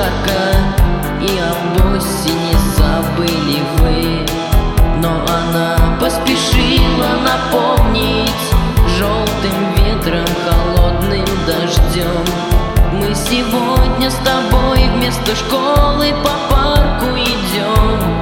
жарко, и об осени забыли вы. Но она поспешила напомнить желтым ветром, холодным дождем: мы сегодня с тобой вместо школы по парку идем.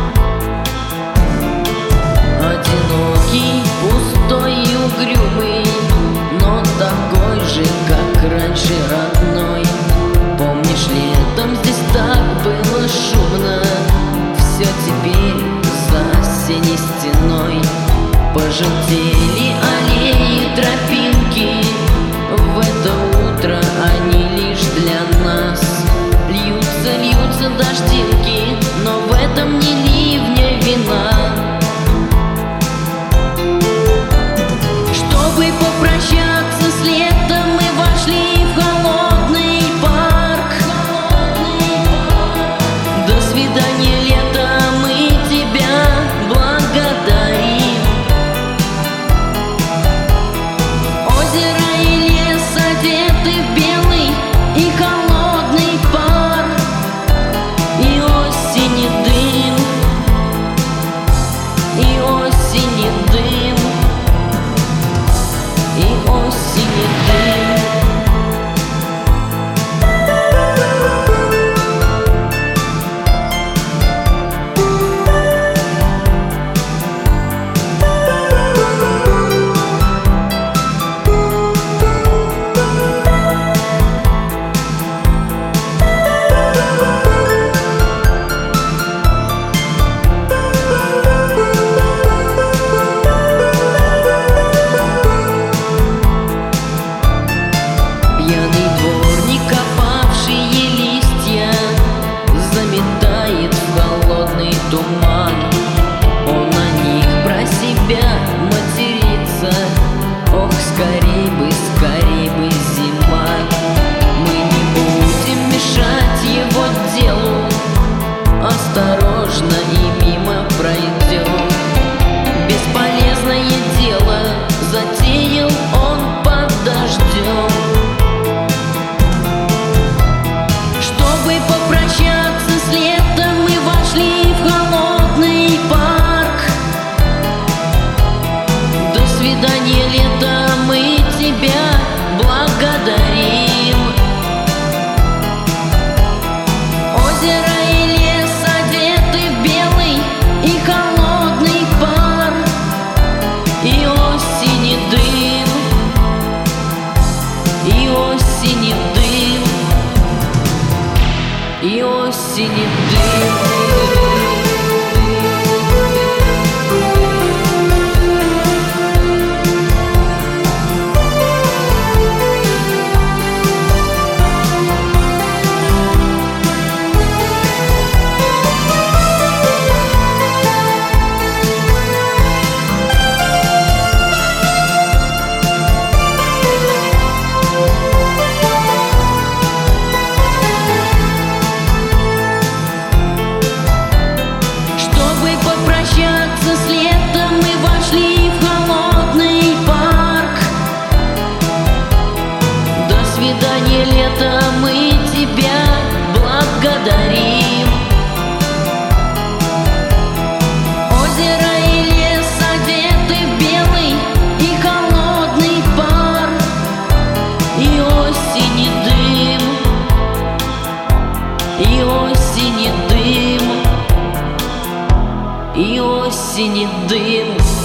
Одинокий, пустой и угрюмый, но такой же, как раньше, родной. Помнишь, летом здесь так было шумно, все теперь за осенней стеной. Пожелтели аллеи, тропинки, в это утро они лишь для нас. Льются, льются дождинки, но в этом не ливня вина. Чтобы попрощаться с летом, мы вошли в холодный парк. До свидания, лето, мы тебя благодарим. Озеро и лес одеты в белый и холодный пар, и осени дым, и осени дым, и осени дым. Пьяный дворник, опавшие листья, заметает в холодный туман. Он на них про себя матерится: ох, скорей бы зима. Мы не будем мешать его делу, осторожно и мимо пройдем. Бесполезное дело затеял он под дождем. Попрощаться с летом, мы вошли в холодный парк. До свидания, лето, мы тебя благодарим. Озеро и лес одеты в белый и холодный пар, и осени дым, и осени дым, и осени дым. С летом мы вошли в холодный парк. До свидания, лето, мы тебя благодарим. Озеро и лес одеты в белый и холодный пар, и осени дым, и осени дым, и осени дым.